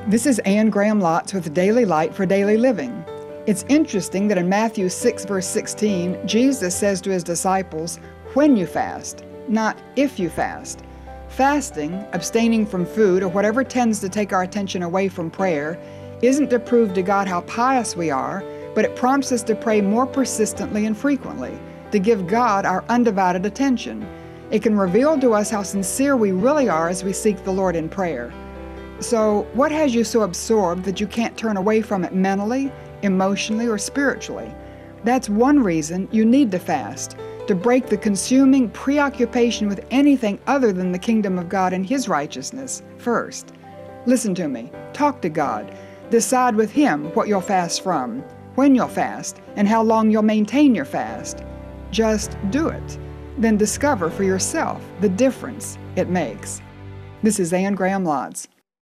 This is Anne Graham Lotz with Daily Light for Daily Living. It's interesting that in Matthew 6, verse 16, Jesus says to his disciples, when you fast, not if you fast. Fasting, abstaining from food, or whatever tends to take our attention away from prayer, isn't to prove to God how pious we are, but it prompts us to pray more persistently and frequently, to give God our undivided attention. It can reveal to us how sincere we really are as we seek the Lord in prayer. So, what has you so absorbed that you can't turn away from it mentally, emotionally, or spiritually? That's one reason you need to fast, to break the consuming preoccupation with anything other than the kingdom of God and His righteousness first. Listen to me. Talk to God. Decide with Him what you'll fast from, when you'll fast, and how long you'll maintain your fast. Just do it. Then discover for yourself the difference it makes. This is Anne Graham Lotz.